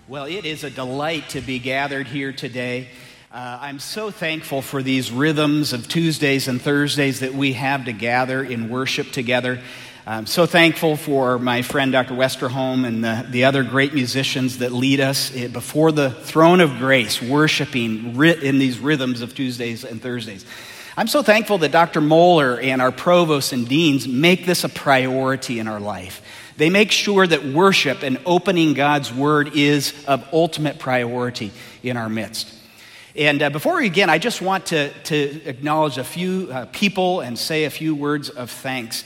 Well, it is a delight to be gathered here today. I'm so thankful for these rhythms of Tuesdays and Thursdays that we have to gather in worship together. I'm so thankful for my friend Dr. Westerholm and the other great musicians that lead us before the throne of grace, worshiping in these rhythms of Tuesdays and Thursdays. I'm so thankful that Dr. Moeller and our provosts and deans make this a priority in our life. They make sure that worship and opening God's Word is of ultimate priority in our midst. And before we begin, I just want to acknowledge a few people and say a few words of thanks.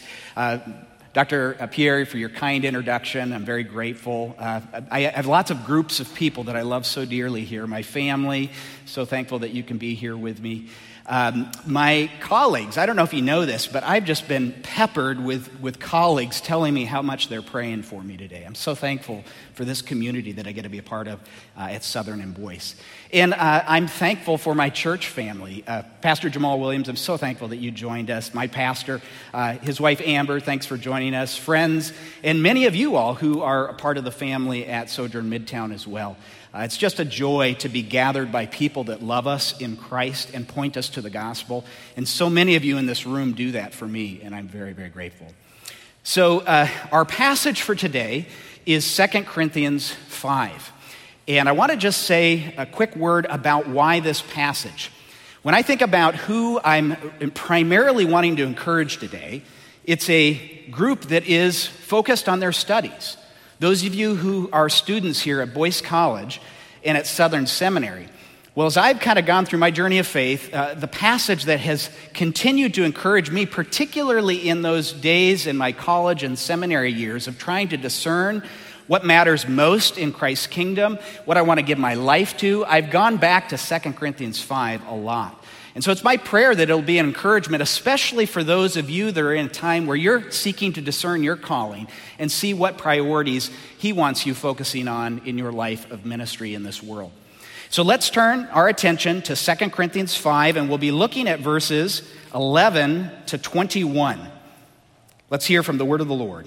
Dr. Pierre, for your kind introduction. I'm very grateful. I have lots of groups of people that I love so dearly here. My family, so thankful that you can be here with me. My colleagues, I don't know if you know this, but I've just been peppered with colleagues telling me how much they're praying for me today. I'm so thankful for this community that I get to be a part of at Southern and Boyce. And I'm thankful for my church family. Pastor Jamal Williams, I'm so thankful that you joined us. My pastor, his wife Amber, thanks for joining us. Friends, and many of you all who are a part of the family at Sojourn Midtown as well. It's just a joy to be gathered by people that love us in Christ and point us to the gospel. And so many of you in this room do that for me, and I'm very, very grateful. So our passage for today is 2 Corinthians 5. And I want to just say a quick word about why this passage. When I think about who I'm primarily wanting to encourage today, it's a group that is focused on their studies. Those of you who are students here at Boyce College and at Southern Seminary, well, as I've kind of gone through my journey of faith, the passage that has continued to encourage me, particularly in those days in my college and seminary years of trying to discern what matters most in Christ's kingdom, what I want to give my life to, I've gone back to 2 Corinthians 5 a lot. And so it's my prayer that it'll be an encouragement, especially for those of you that are in a time where you're seeking to discern your calling and see what priorities He wants you focusing on in your life of ministry in this world. So let's turn our attention to 2 Corinthians 5, and we'll be looking at verses 11 to 21. Let's hear from the word of the Lord.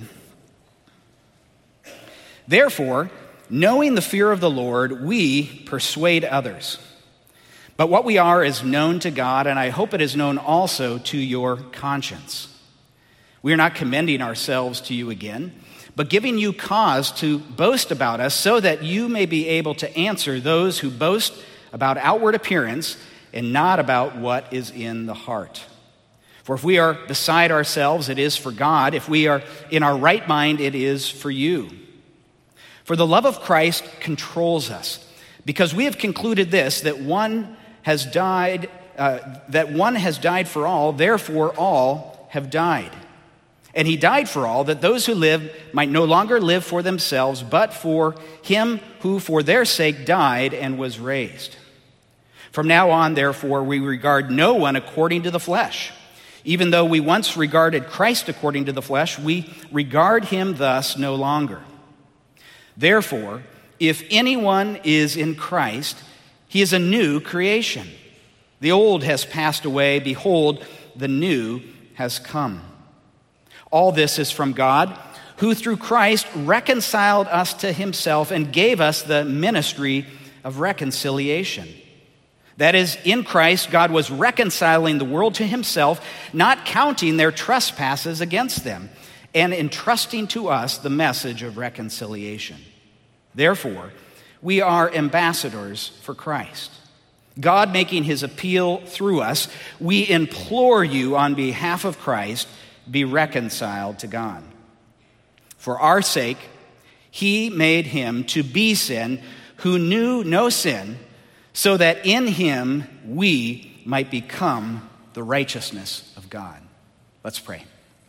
Therefore, knowing the fear of the Lord, we persuade others. But what we are is known to God, and I hope it is known also to your conscience. We are not commending ourselves to you again, but giving you cause to boast about us so that you may be able to answer those who boast about outward appearance and not about what is in the heart. For if we are beside ourselves, it is for God. If we are in our right mind, it is for you. For the love of Christ controls us, because we have concluded this, that one has died for all, therefore all have died. And He died for all, that those who live might no longer live for themselves, but for Him who for their sake died and was raised. From now on, therefore, we regard no one according to the flesh. Even though we once regarded Christ according to the flesh, we regard Him thus no longer. Therefore, if anyone is in Christ, he is a new creation. The old has passed away. Behold, the new has come. All this is from God, who through Christ reconciled us to Himself and gave us the ministry of reconciliation. That is, in Christ, God was reconciling the world to Himself, not counting their trespasses against them, and entrusting to us the message of reconciliation. Therefore, we are ambassadors for Christ. God making His appeal through us, we implore you on behalf of Christ, be reconciled to God. For our sake, He made Him to be sin who knew no sin, so that in Him we might become the righteousness of God. Let's pray.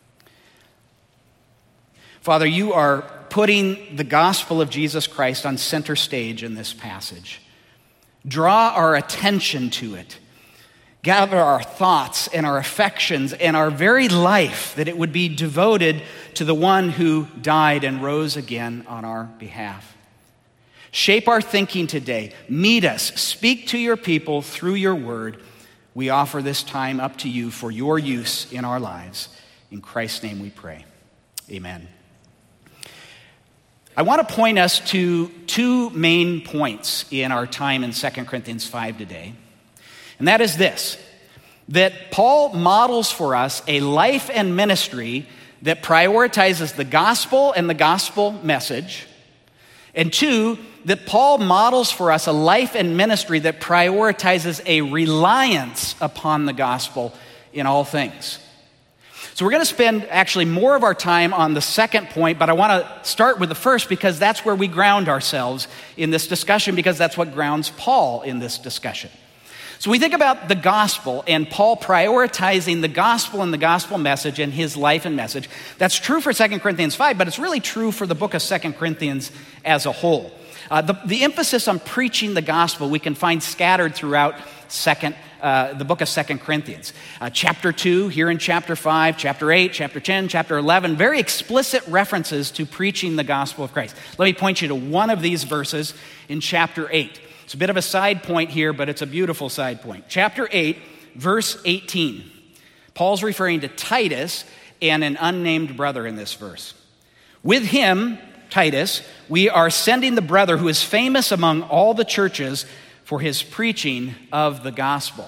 Father, you are putting the gospel of Jesus Christ on center stage in this passage. Draw our attention to it. Gather our thoughts and our affections and our very life, that it would be devoted to the one who died and rose again on our behalf. Shape our thinking today. Meet us. Speak to your people through your word. We offer this time up to you for your use in our lives. In Christ's name we pray. Amen. I want to point us to two main points in our time in 2 Corinthians 5 today. And that is this, that Paul models for us a life and ministry that prioritizes the gospel and the gospel message. And two, that Paul models for us a life and ministry that prioritizes a reliance upon the gospel in all things. So we're going to spend actually more of our time on the second point, but I want to start with the first because that's where we ground ourselves in this discussion, because that's what grounds Paul in this discussion. So we think about the gospel and Paul prioritizing the gospel and the gospel message in his life and message. That's true for 2 Corinthians 5, but it's really true for the book of 2 Corinthians as a whole. The emphasis on preaching the gospel we can find scattered throughout the book of 2 Corinthians. Chapter 2, here in chapter 5, chapter 8, chapter 10, chapter 11, very explicit references to preaching the gospel of Christ. Let me point you to one of these verses in chapter 8. It's a bit of a side point here, but it's a beautiful side point. Chapter 8, verse 18. Paul's referring to Titus and an unnamed brother in this verse. With him, Titus, we are sending the brother who is famous among all the churches for his preaching of the gospel.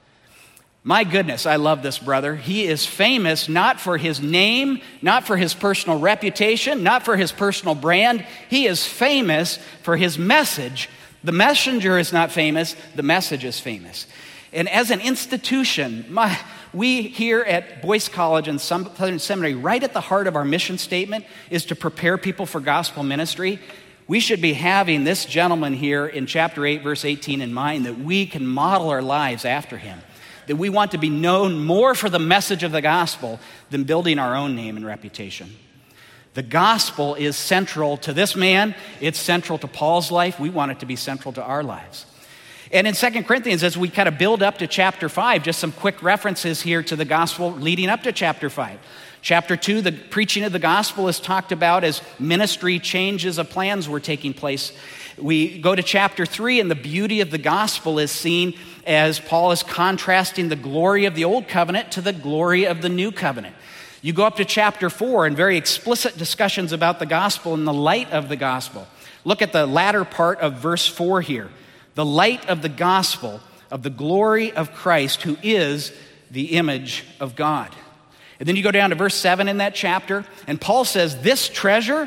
My goodness, I love this brother. He is famous not for his name, not for his personal reputation, not for his personal brand. He is famous for his message. The messenger is not famous, the message is famous. And as an institution, we here at Boyce College and Southern Seminary, right at the heart of our mission statement is to prepare people for gospel ministry. We should be having this gentleman here in chapter 8, verse 18 in mind, that we can model our lives after him, that we want to be known more for the message of the gospel than building our own name and reputation. The gospel is central to this man. It's central to Paul's life. We want it to be central to our lives. And in 2 Corinthians, as we kind of build up to chapter 5, just some quick references here to the gospel leading up to chapter 5. Chapter 2, the preaching of the gospel is talked about as ministry changes of plans were taking place. We go to chapter 3, and the beauty of the gospel is seen as Paul is contrasting the glory of the old covenant to the glory of the new covenant. You go up to chapter 4 and very explicit discussions about the gospel in the light of the gospel. Look at the latter part of verse 4 here. The light of the gospel of the glory of Christ, who is the image of God. And then you go down to verse 7 in that chapter, and Paul says this treasure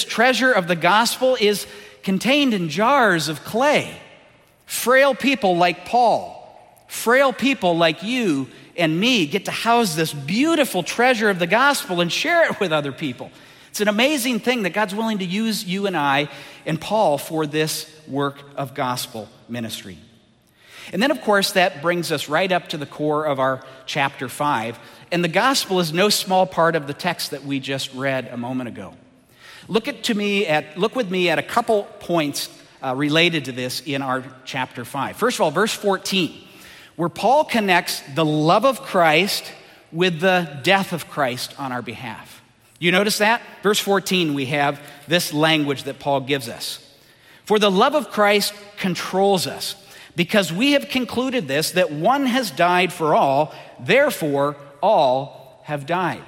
of the gospel is contained in jars of clay. Frail people like Paul, frail people like you and me get to house this beautiful treasure of the gospel and share it with other people. It's an amazing thing that God's willing to use you and I and Paul for this work of gospel ministry. And then, of course, that brings us right up to the core of our chapter 5. And the gospel is no small part of the text that we just read a moment ago. Look with me at a couple points related to this in our chapter 5. First of all, verse 14. Where Paul connects the love of Christ with the death of Christ on our behalf. You notice that? Verse 14, we have this language that Paul gives us. For the love of Christ controls us, because we have concluded this, that one has died for all, therefore all have died.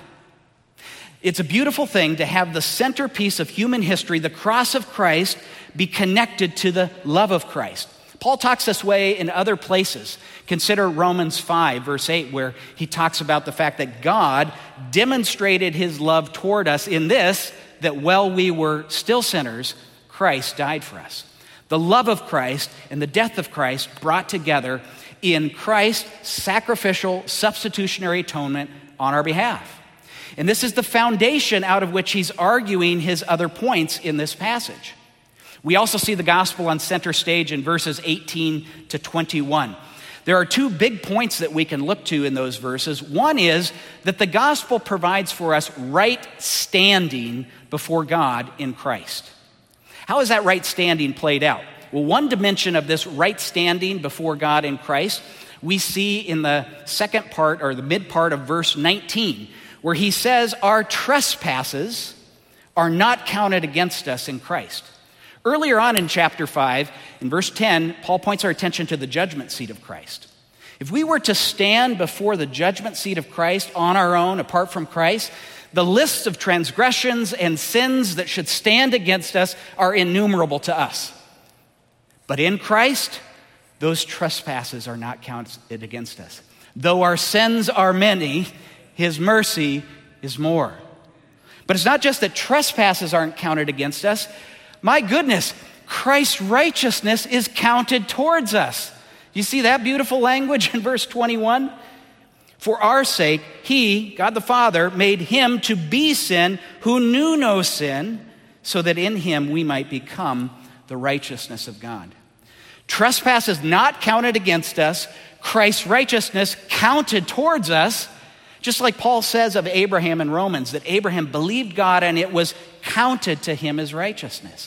It's a beautiful thing to have the centerpiece of human history, the cross of Christ, be connected to the love of Christ. Paul talks this way in other places. Consider Romans 5, verse 8, where he talks about the fact that God demonstrated his love toward us in this, that while we were still sinners, Christ died for us. The love of Christ and the death of Christ brought together in Christ's sacrificial, substitutionary atonement on our behalf. And this is the foundation out of which he's arguing his other points in this passage. We also see the gospel on center stage in verses 18 to 21. There are two big points that we can look to in those verses. One is that the gospel provides for us right standing before God in Christ. How is that right standing played out? Well, one dimension of this right standing before God in Christ we see in the second part, or the mid part of verse 19, where he says our trespasses are not counted against us in Christ. Earlier on in chapter 5, in verse 10, Paul points our attention to the judgment seat of Christ. If we were to stand before the judgment seat of Christ on our own, apart from Christ, The lists of transgressions and sins that should stand against us are innumerable to us. But in Christ, those trespasses are not counted against us. Though our sins are many, his mercy is more. But it's not just that trespasses aren't counted against us. My goodness, Christ's righteousness is counted towards us. You see that beautiful language in verse 21? For our sake, he, God the Father, made him to be sin who knew no sin, so that in him we might become the righteousness of God. Trespass is not counted against us. Christ's righteousness counted towards us, just like Paul says of Abraham in Romans, that Abraham believed God and it was counted to him as righteousness.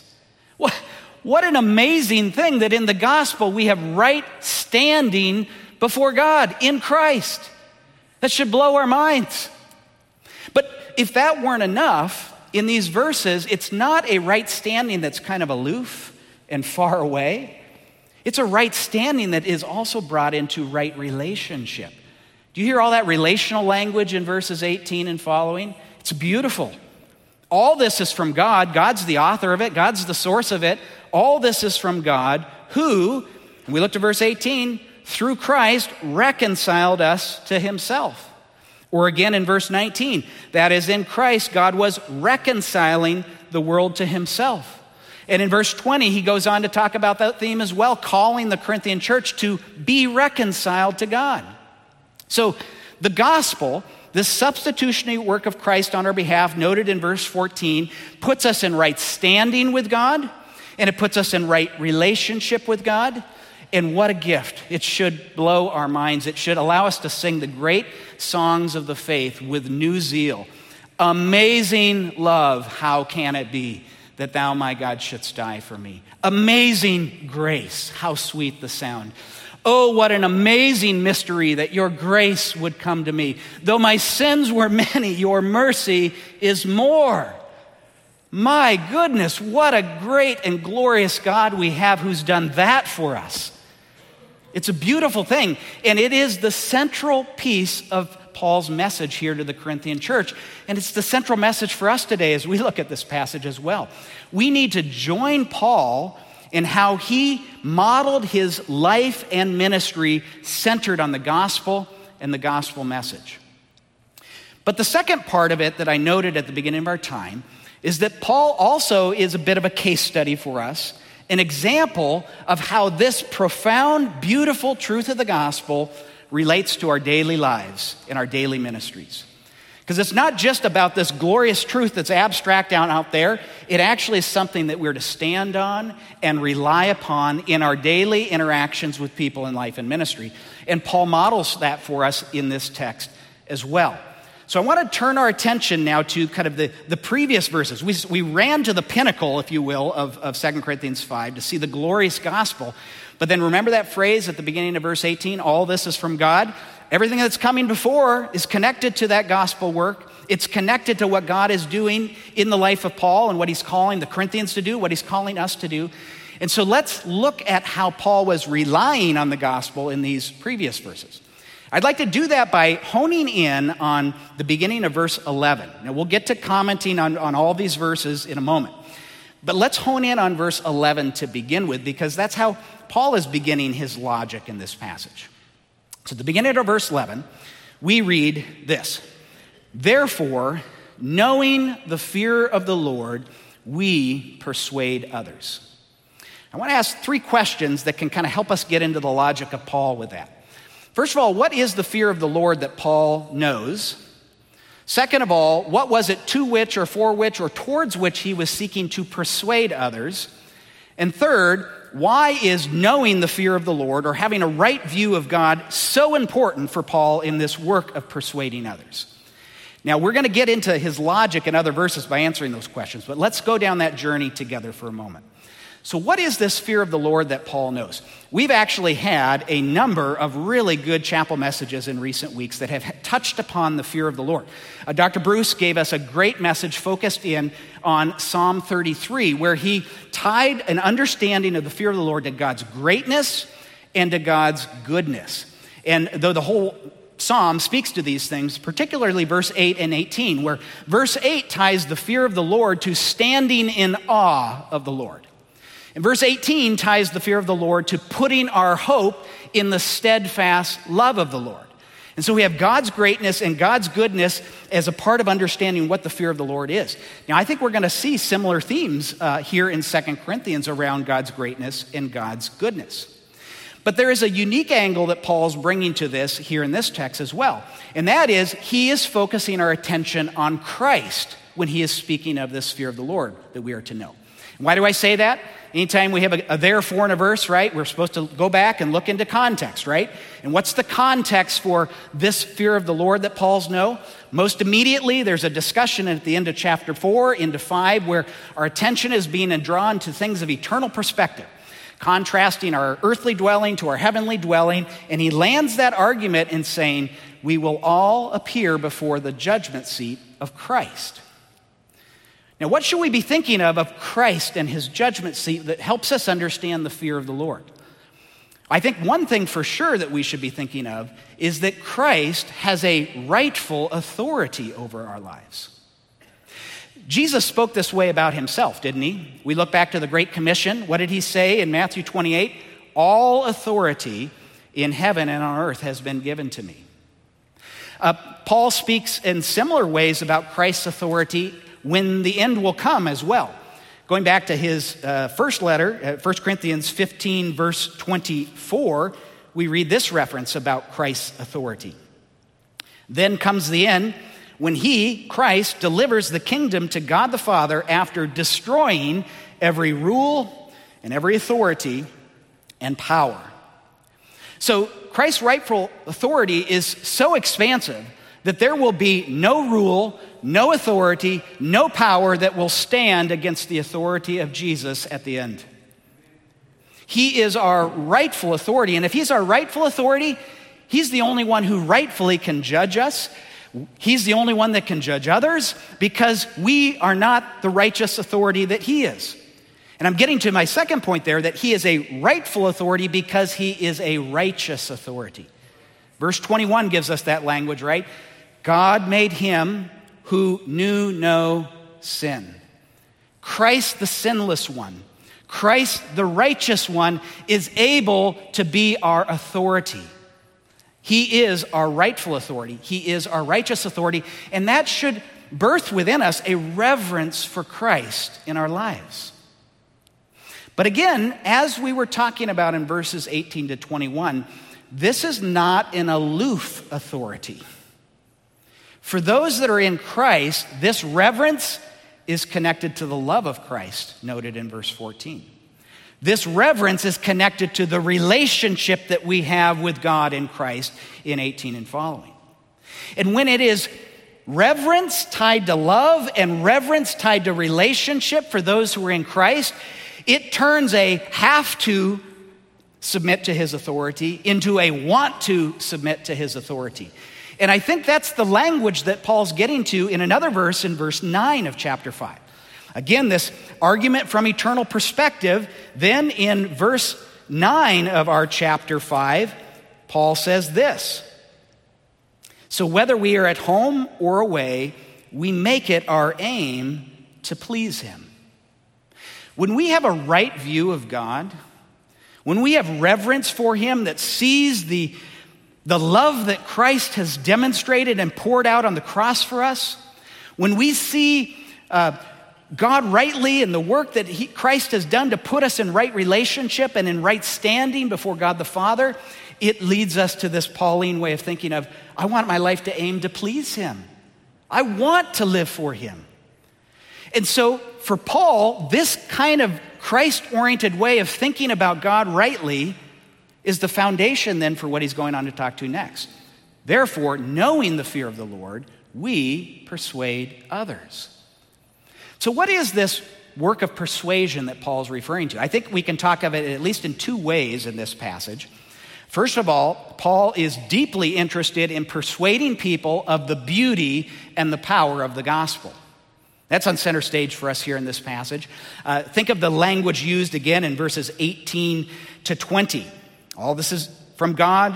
What an amazing thing that in the gospel we have right standing before God in Christ. That should blow our minds. But if that weren't enough, in these verses, it's not a right standing that's kind of aloof and far away. It's a right standing that is also brought into right relationship. Do you hear all that relational language in verses 18 and following? It's beautiful. All this is from God. God's the author of it. God's the source of it. All this is from God who, and we look to verse 18, through Christ reconciled us to himself. Or again in verse 19, that is, in Christ, God was reconciling the world to himself. And in verse 20, he goes on to talk about that theme as well, calling the Corinthian church to be reconciled to God. So the gospel, this substitutionary work of Christ on our behalf, noted in verse 14, puts us in right standing with God, and it puts us in right relationship with God. And what a gift. It should blow our minds. It should allow us to sing the great songs of the faith with new zeal. Amazing love, how can it be that thou, my God, shouldst die for me? Amazing grace, how sweet the sound. Oh, what an amazing mystery that your grace would come to me. Though my sins were many, your mercy is more. My goodness, what a great and glorious God we have who's done that for us. It's a beautiful thing, and it is the central piece of Paul's message here to the Corinthian church, and it's the central message for us today as we look at this passage as well. We need to join Paul in how he modeled his life and ministry centered on the gospel and the gospel message. But the second part of it that I noted at the beginning of our time is that Paul also is a bit of a case study for us, an example of how this profound, beautiful truth of the gospel relates to our daily lives and our daily ministries. Because it's not just about this glorious truth that's abstract out there. It actually is something that we're to stand on and rely upon in our daily interactions with people in life and ministry. And Paul models that for us in this text as well. So I want to turn our attention now to kind of the previous verses. We ran to the pinnacle, if you will, of 2 Corinthians 5 to see the glorious gospel. But then remember that phrase at the beginning of verse 18, all this is from God? Everything that's coming before is connected to that gospel work. It's connected to what God is doing in the life of Paul and what he's calling the Corinthians to do, what he's calling us to do. And so let's look at how Paul was relying on the gospel in these previous verses. I'd like to do that by honing in on the beginning of verse 11. Now, we'll get to commenting on all these verses in a moment. But let's hone in on verse 11 to begin with, because that's how Paul is beginning his logic in this passage. So at the beginning of verse 11, we read this: Therefore, knowing the fear of the Lord, we persuade others. I want to ask three questions that can kind of help us get into the logic of Paul with that. First of all, what is the fear of the Lord that Paul knows? Second of all, what was it to which or for which or towards which he was seeking to persuade others? And third, why is knowing the fear of the Lord or having a right view of God so important for Paul in this work of persuading others? Now, we're going to get into his logic in other verses by answering those questions, but let's go down that journey together for a moment. So what is this fear of the Lord that Paul knows? We've actually had a number of really good chapel messages in recent weeks that have touched upon the fear of the Lord. Dr. Bruce gave us a great message focused in on Psalm 33, where he tied an understanding of the fear of the Lord to God's greatness and to God's goodness. And though the whole psalm speaks to these things, particularly verse 8 and 18, where verse 8 ties the fear of the Lord to standing in awe of the Lord. And verse 18 ties the fear of the Lord to putting our hope in the steadfast love of the Lord. And so we have God's greatness and God's goodness as a part of understanding what the fear of the Lord is. Now, I think we're going to see similar themes here in 2 Corinthians around God's greatness and God's goodness. But there is a unique angle that Paul's bringing to this here in this text as well. And that is, he is focusing our attention on Christ when he is speaking of this fear of the Lord that we are to know. And why do I say that? Anytime we have a therefore in a verse, right, we're supposed to go back and look into context, right? And what's the context for this fear of the Lord that Paul's know? Most immediately, there's a discussion at the end of chapter 4 into 5 where our attention is being drawn to things of eternal perspective, contrasting our earthly dwelling to our heavenly dwelling. And he lands that argument in saying, we will all appear before the judgment seat of Christ. Now, what should we be thinking of Christ and his judgment seat that helps us understand the fear of the Lord? I think one thing for sure that we should be thinking of is that Christ has a rightful authority over our lives. Jesus spoke this way about himself, didn't he? We look back to the Great Commission. What did he say in Matthew 28? All authority in heaven and on earth has been given to me. Paul speaks in similar ways about Christ's authority when the end will come as well. Going back to his first letter, 1 Corinthians 15, verse 24, we read this reference about Christ's authority. Then comes the end when he, Christ, delivers the kingdom to God the Father after destroying every rule and every authority and power. So Christ's rightful authority is so expansive that there will be no rule, no authority, no power that will stand against the authority of Jesus at the end. He is our rightful authority, and if he's our rightful authority, he's the only one who rightfully can judge us. He's the only one that can judge others because we are not the righteous authority that he is. And I'm getting to my second point there, that he is a rightful authority because he is a righteous authority. Verse 21 gives us that language, right? God made him who knew no sin. Christ, the sinless one, Christ, the righteous one, is able to be our authority. He is our rightful authority. He is our righteous authority. And that should birth within us a reverence for Christ in our lives. But again, as we were talking about in verses 18 to 21, this is not an aloof authority. For those that are in Christ, this reverence is connected to the love of Christ, noted in verse 14. This reverence is connected to the relationship that we have with God in Christ in 18 and following. And when it is reverence tied to love and reverence tied to relationship for those who are in Christ, it turns a have to submit to his authority into a want to submit to his authority. And I think that's the language that Paul's getting to in another verse in verse 9 of chapter 5. Again, this argument from eternal perspective. Then in verse 9 of our chapter 5, Paul says this: so whether we are at home or away, we make it our aim to please him. When we have a right view of God, when we have reverence for him that sees the love that Christ has demonstrated and poured out on the cross for us, when we see God rightly and the work that Christ has done to put us in right relationship and in right standing before God the Father, it leads us to this Pauline way of thinking of, I want my life to aim to please him. I want to live for him. And so for Paul, this kind of Christ-oriented way of thinking about God rightly is the foundation then for what he's going on to talk to next. Therefore, knowing the fear of the Lord, we persuade others. So what is this work of persuasion that Paul's referring to? I think we can talk of it at least in two ways in this passage. First of all, Paul is deeply interested in persuading people of the beauty and the power of the gospel. That's on center stage for us here in this passage. Think of the language used again in verses 18 to 20. All this is from God,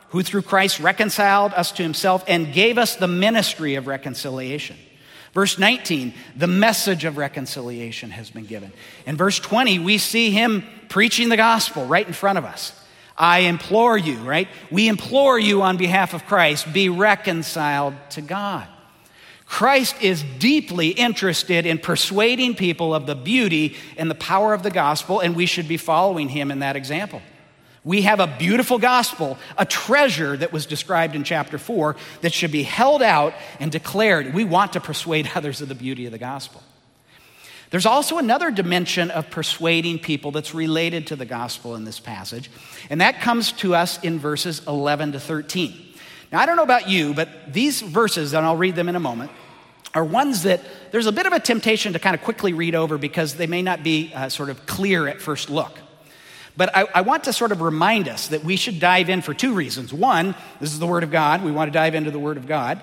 who through Christ reconciled us to himself and gave us the ministry of reconciliation. Verse 19, the message of reconciliation has been given. In verse 20, we see him preaching the gospel right in front of us. I implore you, right? We implore you on behalf of Christ, be reconciled to God. Christ is deeply interested in persuading people of the beauty and the power of the gospel, and we should be following him in that example. We have a beautiful gospel, a treasure that was described in chapter 4 that should be held out and declared. We want to persuade others of the beauty of the gospel. There's also another dimension of persuading people that's related to the gospel in this passage, and that comes to us in verses 11 to 13. Now, I don't know about you, but these verses, and I'll read them in a moment, are ones that there's a bit of a temptation to kind of quickly read over because they may not be sort of clear at first look. But I want to sort of remind us that we should dive in for two reasons. One, this is the Word of God. We want to dive into the Word of God.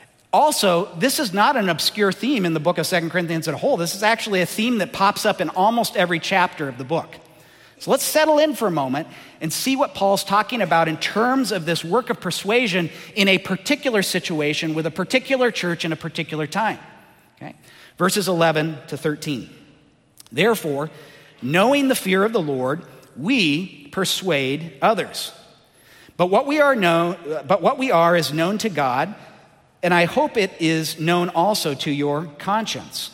Also, this is not an obscure theme in the book of 2 Corinthians as a whole. This is actually a theme that pops up in almost every chapter of the book. So let's settle in for a moment and see what Paul's talking about in terms of this work of persuasion in a particular situation with a particular church in a particular time. Okay? Verses 11 to 13. Therefore, knowing the fear of the Lord, we persuade others. But what we are is known to God, and I hope it is known also to your conscience.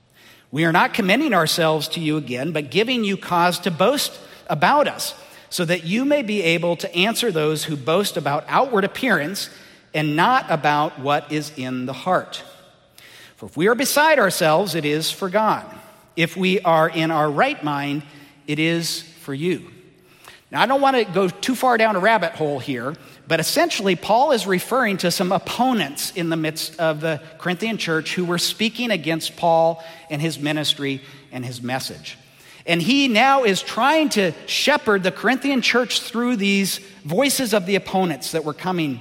We are not commending ourselves to you again, but giving you cause to boast about us, so that you may be able to answer those who boast about outward appearance and not about what is in the heart. For if we are beside ourselves, it is for God. If we are in our right mind, it is for you. Now, I don't want to go too far down a rabbit hole here, but essentially, Paul is referring to some opponents in the midst of the Corinthian church who were speaking against Paul and his ministry and his message. And he now is trying to shepherd the Corinthian church through these voices of the opponents that were coming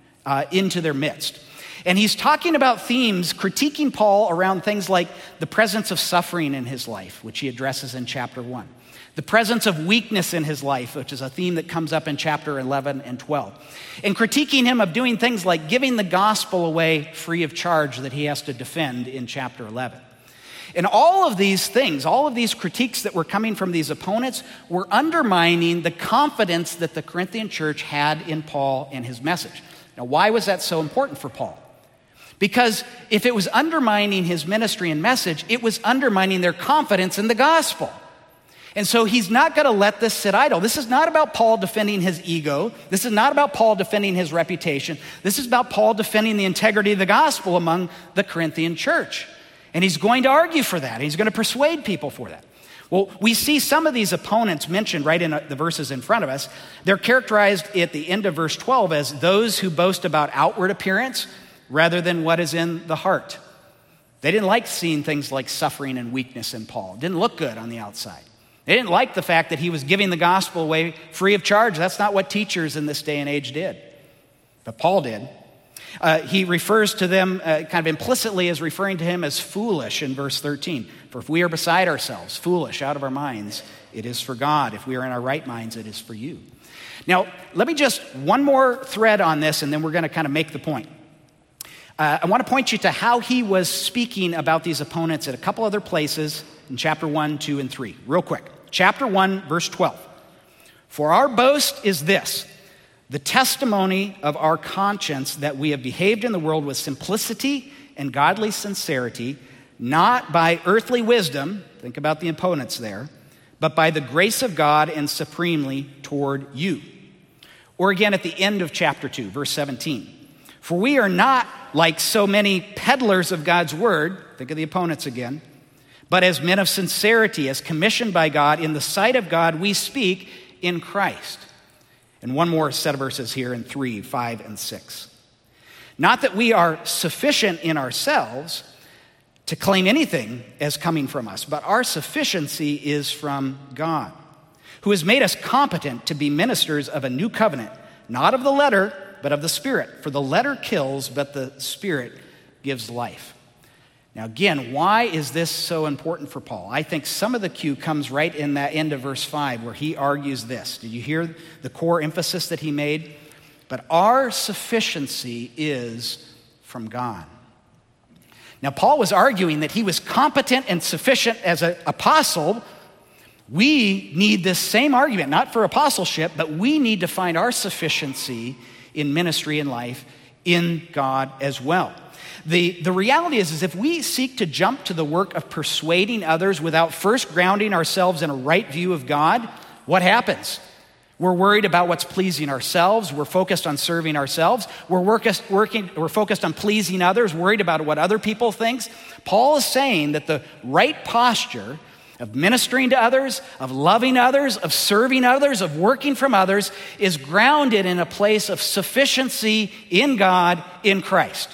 into their midst. And he's talking about themes, critiquing Paul around things like the presence of suffering in his life, which he addresses in chapter 1. The presence of weakness in his life, which is a theme that comes up in chapter 11 and 12. And critiquing him of doing things like giving the gospel away free of charge that he has to defend in chapter 11. And all of these things, all of these critiques that were coming from these opponents were undermining the confidence that the Corinthian church had in Paul and his message. Now, why was that so important for Paul? Because if it was undermining his ministry and message, it was undermining their confidence in the gospel. And so he's not going to let this sit idle. This is not about Paul defending his ego. This is not about Paul defending his reputation. This is about Paul defending the integrity of the gospel among the Corinthian church. And he's going to argue for that. He's going to persuade people for that. Well, we see some of these opponents mentioned right in the verses in front of us. They're characterized at the end of verse 12 as those who boast about outward appearance rather than what is in the heart. They didn't like seeing things like suffering and weakness in Paul. It didn't look good on the outside. They didn't like the fact that he was giving the gospel away free of charge. That's not what teachers in this day and age did. But Paul did. He refers to them kind of implicitly as referring to him as foolish in verse 13. For if we are beside ourselves, foolish, out of our minds, it is for God. If we are in our right minds, it is for you. Now, let me just one more thread on this, and then we're going to kind of make the point. I want to point you to how he was speaking about these opponents at a couple other places in chapter 1, 2, and 3. Real quick. Chapter 1, verse 12. For our boast is this, the testimony of our conscience that we have behaved in the world with simplicity and godly sincerity, not by earthly wisdom, think about the opponents there, but by the grace of God and supremely toward you. Or again at the end of chapter 2, verse 17. For we are not like so many peddlers of God's word, think of the opponents again, but as men of sincerity, as commissioned by God, in the sight of God, we speak in Christ. And one more set of verses here in 3, 5, and 6. Not that we are sufficient in ourselves to claim anything as coming from us, but our sufficiency is from God, who has made us competent to be ministers of a new covenant, not of the letter, but of the Spirit. For the letter kills, but the Spirit gives life. Now again, why is this so important for Paul? I think some of the cue comes right in that end of verse 5 where he argues this. Did you hear the core emphasis that he made? but our sufficiency is from God. Now, Paul was arguing that he was competent and sufficient as an apostle. We need this same argument, not for apostleship, but we need to find our sufficiency in ministry and life in God as well. The reality is if we seek to jump to the work of persuading others without first grounding ourselves in a right view of God, what happens? We're worried about what's pleasing ourselves. We're focused on serving ourselves. We're focused on pleasing others, worried about what other people think. Paul is saying that the right posture of ministering to others, of loving others, of serving others, of working from others is grounded in a place of sufficiency in God, in Christ.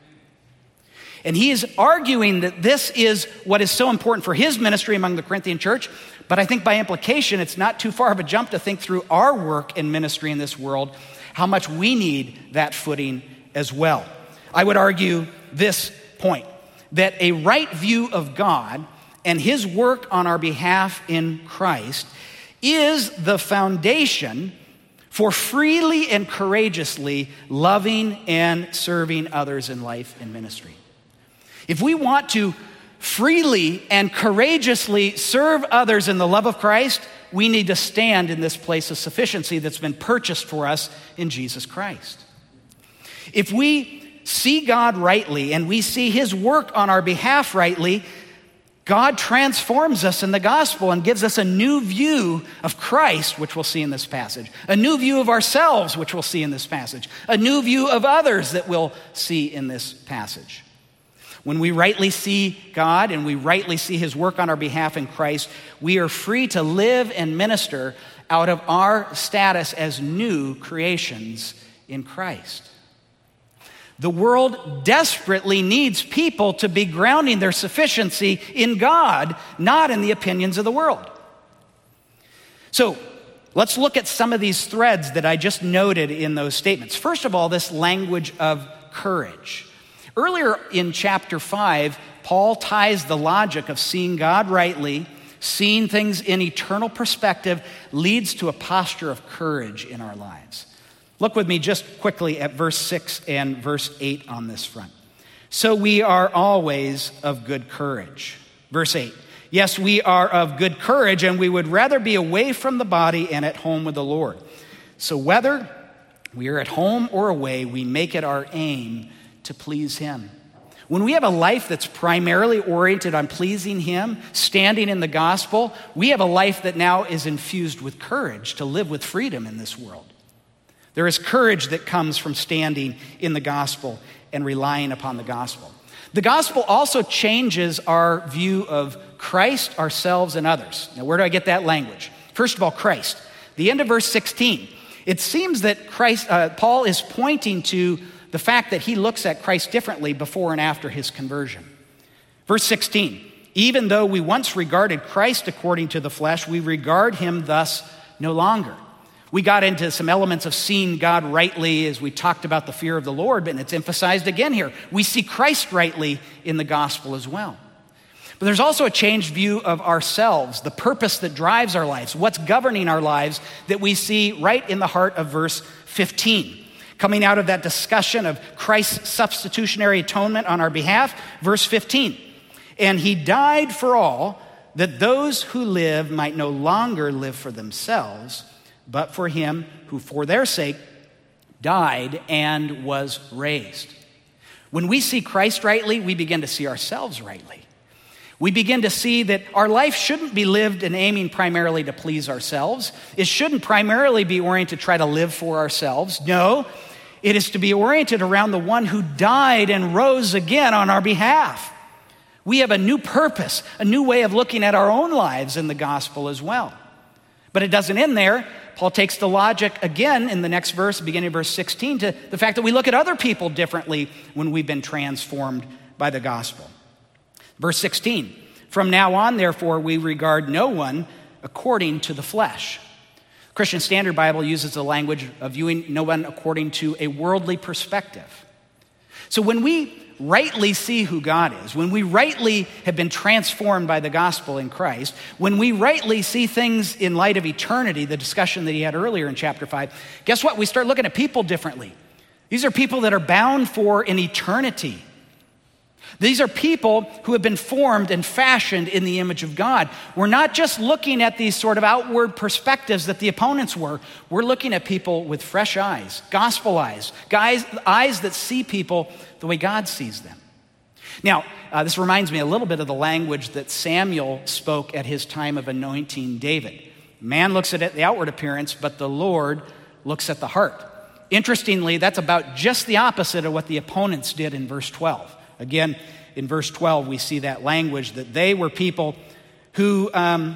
And he is arguing that this is what is so important for his ministry among the Corinthian church. But I think by implication, it's not too far of a jump to think through our work and ministry in this world, how much we need that footing as well. I would argue this point, that a right view of God and his work on our behalf in Christ is the foundation for freely and courageously loving and serving others in life and ministry. If we want to freely and courageously serve others in the love of Christ, we need to stand in this place of sufficiency that's been purchased for us in Jesus Christ. If we see God rightly and we see his work on our behalf rightly, God transforms us in the gospel and gives us a new view of Christ, which we'll see in this passage, a new view of ourselves, which we'll see in this passage, a new view of others that we'll see in this passage. When we rightly see God and we rightly see his work on our behalf in Christ, we are free to live and minister out of our status as new creations in Christ. The world desperately needs people to be grounding their sufficiency in God, not in the opinions of the world. So let's look at some of these threads that I just noted in those statements. First of all, this language of courage. Earlier in chapter 5, Paul ties the logic of seeing God rightly, seeing things in eternal perspective, leads to a posture of courage in our lives. Look with me just quickly at verse 6 and verse 8 on this front. So we are always of good courage. Verse 8, yes, we are of good courage, and we would rather be away from the body and at home with the Lord. So whether we are at home or away, we make it our aim to please him. When we have a life that's primarily oriented on pleasing him, standing in the gospel, we have a life that now is infused with courage to live with freedom in this world. There is courage that comes from standing in the gospel and relying upon the gospel. The gospel also changes our view of Christ, ourselves, and others. Now, where do I get that language? First of all, Christ. The end of verse 16. It seems that Paul is pointing to the fact that he looks at Christ differently before and after his conversion. Verse 16, even though we once regarded Christ according to the flesh, we regard him thus no longer. We got into some elements of seeing God rightly as we talked about the fear of the Lord, but it's emphasized again here. We see Christ rightly in the gospel as well. But there's also a changed view of ourselves, the purpose that drives our lives, what's governing our lives that we see right in the heart of verse 15. Coming out of that discussion of Christ's substitutionary atonement on our behalf, verse 15. And he died for all, that those who live might no longer live for themselves, but for him who for their sake died and was raised. When we see Christ rightly, we begin to see ourselves rightly. We begin to see that our life shouldn't be lived and aiming primarily to please ourselves. It shouldn't primarily be oriented to try to live for ourselves. No, it is to be oriented around the one who died and rose again on our behalf. We have a new purpose, a new way of looking at our own lives in the gospel as well. But it doesn't end there. Paul takes the logic again in the next verse, beginning of verse 16, to the fact that we look at other people differently when we've been transformed by the gospel. Verse 16, from now on, therefore, we regard no one according to the flesh. Christian Standard Bible uses the language of viewing no one according to a worldly perspective. So when we rightly see who God is, when we rightly have been transformed by the gospel in Christ, when we rightly see things in light of eternity, the discussion that he had earlier in chapter 5, guess what? We start looking at people differently. These are people that are bound for an eternity. These are people who have been formed and fashioned in the image of God. We're not just looking at these sort of outward perspectives that the opponents were. We're looking at people with fresh eyes, gospel eyes, eyes that see people the way God sees them. Now, this reminds me a little bit of the language that Samuel spoke at his time of anointing David. Man looks at the outward appearance, but the Lord looks at the heart. Interestingly, that's about just the opposite of what the opponents did in verse 12. Again, in verse 12, we see that language that they were people who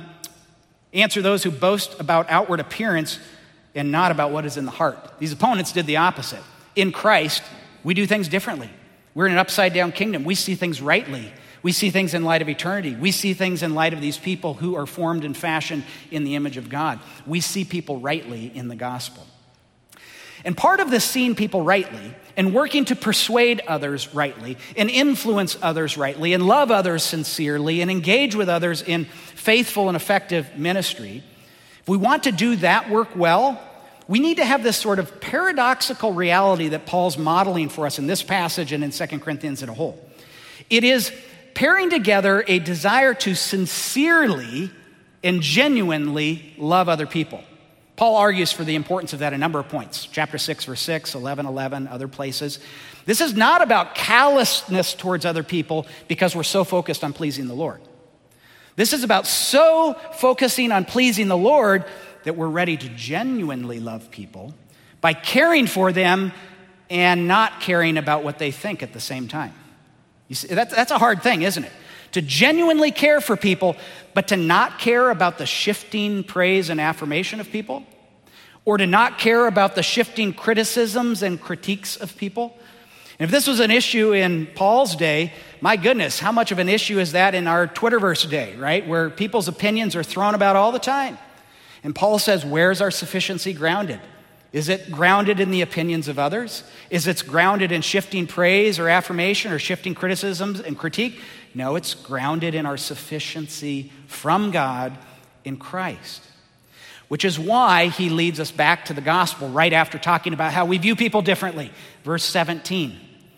answer those who boast about outward appearance and not about what is in the heart. These opponents did the opposite. In Christ, we do things differently. We're in an upside-down kingdom. We see things rightly. We see things in light of eternity. We see things in light of these people who are formed and fashioned in the image of God. We see people rightly in the gospel. And part of this seeing people rightly and working to persuade others rightly and influence others rightly and love others sincerely and engage with others in faithful and effective ministry, if we want to do that work well, we need to have this sort of paradoxical reality that Paul's modeling for us in this passage and in 2 Corinthians as a whole. It is pairing together a desire to sincerely and genuinely love other people. Paul argues for the importance of that in a number of points. Chapter 6, verse 6, 11, other places. This is not about callousness towards other people because we're so focused on pleasing the Lord. This is about so focusing on pleasing the Lord that we're ready to genuinely love people by caring for them and not caring about what they think at the same time. You see, that's a hard thing, isn't it? To genuinely care for people, but to not care about the shifting praise and affirmation of people, or to not care about the shifting criticisms and critiques of people. And if this was an issue in Paul's day, my goodness, how much of an issue is that in our Twitterverse day, right? Where people's opinions are thrown about all the time. And Paul says, where's our sufficiency grounded? Is it grounded in the opinions of others? Is it grounded in shifting praise or affirmation or shifting criticisms and critique? No, it's grounded in our sufficiency from God in Christ. Which is why he leads us back to the gospel right after talking about how we view people differently. Verse 17.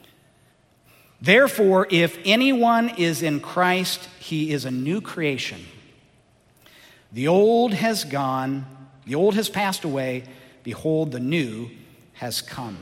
Therefore, if anyone is in Christ, he is a new creation. The old has gone, the old has passed away. Behold, the new has come.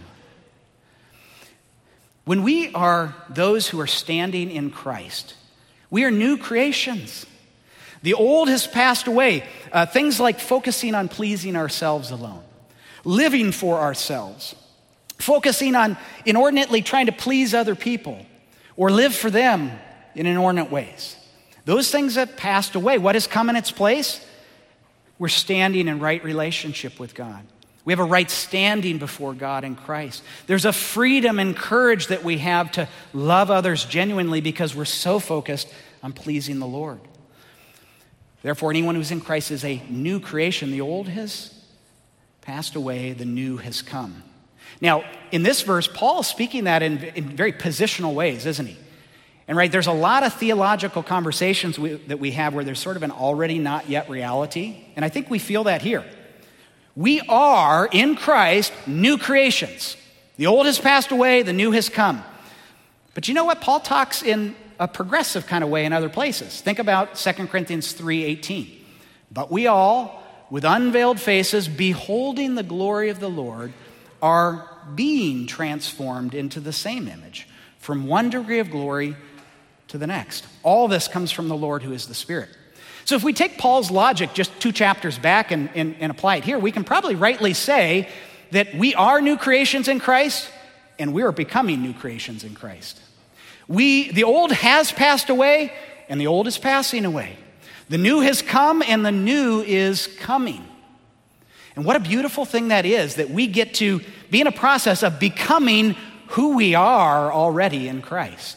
When we are those who are standing in Christ, we are new creations. The old has passed away. Things like focusing on pleasing ourselves alone, living for ourselves, focusing on inordinately trying to please other people or live for them in inordinate ways. Those things have passed away. What has come in its place? We're standing in right relationship with God. We have a right standing before God in Christ. There's a freedom and courage that we have to love others genuinely because we're so focused on pleasing the Lord. Therefore, anyone who's in Christ is a new creation. The old has passed away, the new has come. Now, in this verse, Paul is speaking that in very positional ways, isn't he? And right, there's a lot of theological conversations that we have where there's sort of an already not yet reality. And I think we feel that here. We are, in Christ, new creations. The old has passed away, the new has come. But you know what? Paul talks in a progressive kind of way in other places. Think about 2 Corinthians 3:18. But we all, with unveiled faces, beholding the glory of the Lord, are being transformed into the same image, from one degree of glory to the next. All this comes from the Lord who is the Spirit. So if we take Paul's logic just 2 chapters back and apply it here, we can probably rightly say that we are new creations in Christ and we are becoming new creations in Christ. The old has passed away and the old is passing away. The new has come and the new is coming. And what a beautiful thing that is, that we get to be in a process of becoming who we are already in Christ.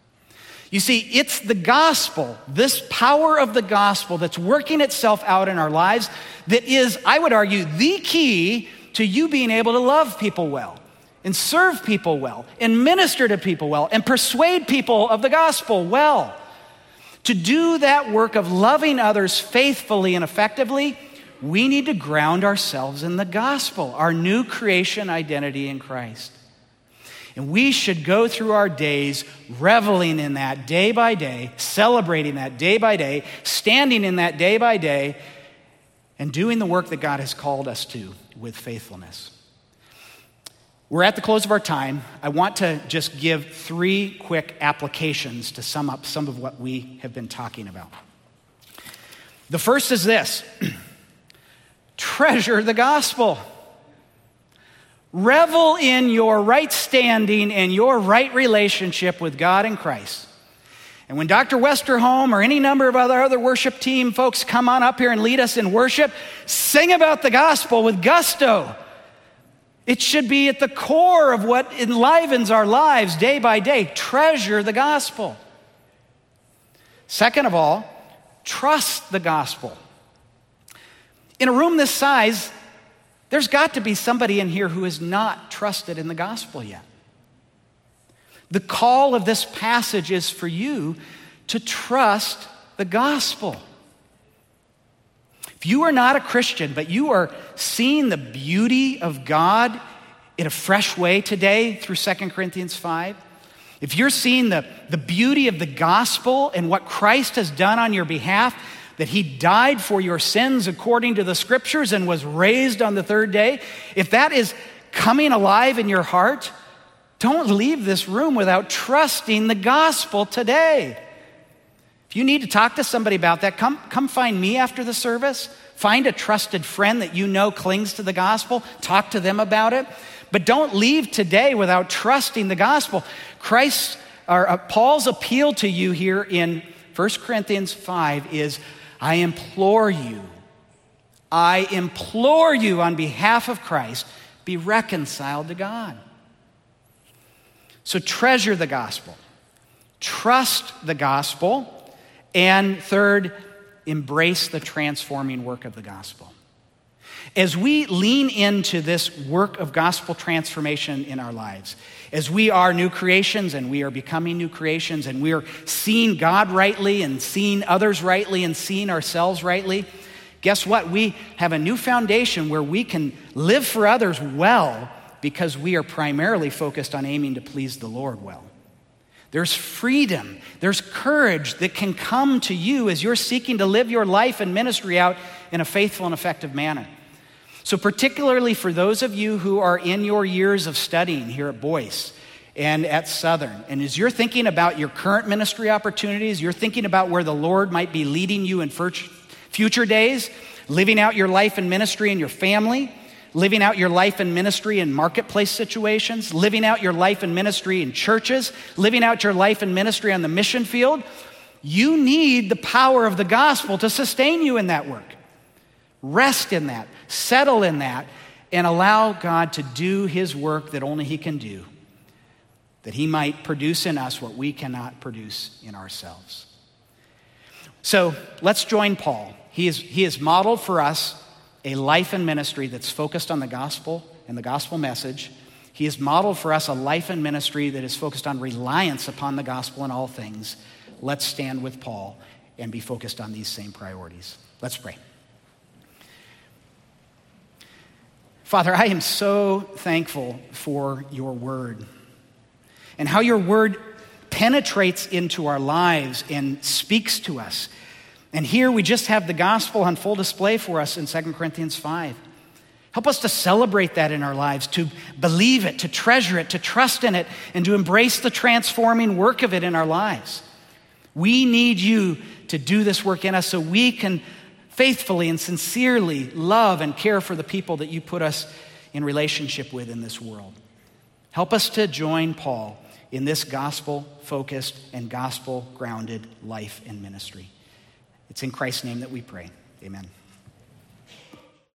You see, it's the gospel, this power of the gospel that's working itself out in our lives that is, I would argue, the key to you being able to love people well. and serve people well and minister to people well and persuade people of the gospel well. To do that work of loving others faithfully and effectively, we need to ground ourselves in the gospel, our new creation identity in Christ. And we should go through our days reveling in that day by day, celebrating that day by day, standing in that day by day, and doing the work that God has called us to with faithfulness. We're at the close of our time. I want to just give 3 quick applications to sum up some of what we have been talking about. The first is this: treasure the gospel. Revel in your right standing and your right relationship with God and Christ. And when Dr. Westerholm or any number of other worship team folks come on up here and lead us in worship, sing about the gospel with gusto. It should be at the core of what enlivens our lives day by day. Treasure the gospel. Second of all, trust the gospel. In a room this size, there's got to be somebody in here who has not trusted in the gospel yet. The call of this passage is for you to trust the gospel. If you are not a Christian, but you are seeing the beauty of God in a fresh way today through 2 Corinthians 5, if you're seeing the beauty of the gospel and what Christ has done on your behalf, that he died for your sins according to the scriptures and was raised on the 3rd day, if that is coming alive in your heart, don't leave this room without trusting the gospel today. If you need to talk to somebody about that, come find me after the service. Find a trusted friend that you know clings to the gospel. Talk to them about it. But don't leave today without trusting the gospel. Paul's appeal to you here in 1 Corinthians 5 is, I implore you on behalf of Christ, be reconciled to God. So treasure the gospel, trust the gospel, and third, embrace the transforming work of the gospel. As we lean into this work of gospel transformation in our lives, as we are new creations and we are becoming new creations and we are seeing God rightly and seeing others rightly and seeing ourselves rightly, guess what? We have a new foundation where we can live for others well because we are primarily focused on aiming to please the Lord well. There's freedom, there's courage that can come to you as you're seeking to live your life and ministry out in a faithful and effective manner. So particularly for those of you who are in your years of studying here at Boyce and at Southern, and as you're thinking about your current ministry opportunities, you're thinking about where the Lord might be leading you in future days, living out your life and ministry in your family, living out your life and ministry in marketplace situations, living out your life and ministry in churches, living out your life and ministry on the mission field, you need the power of the gospel to sustain you in that work. Rest in that, settle in that, and allow God to do his work that only he can do, that he might produce in us what we cannot produce in ourselves. So let's join Paul. He has modeled for us a life and ministry that's focused on the gospel and the gospel message. He has modeled for us a life and ministry that is focused on reliance upon the gospel in all things. Let's stand with Paul and be focused on these same priorities. Let's pray. Father, I am so thankful for your word and how your word penetrates into our lives and speaks to us. And here we just have the gospel on full display for us in 2 Corinthians 5. Help us to celebrate that in our lives, to believe it, to treasure it, to trust in it, and to embrace the transforming work of it in our lives. We need you to do this work in us so we can faithfully and sincerely love and care for the people that you put us in relationship with in this world. Help us to join Paul in this gospel-focused and gospel-grounded life and ministry. It's in Christ's name that we pray. Amen.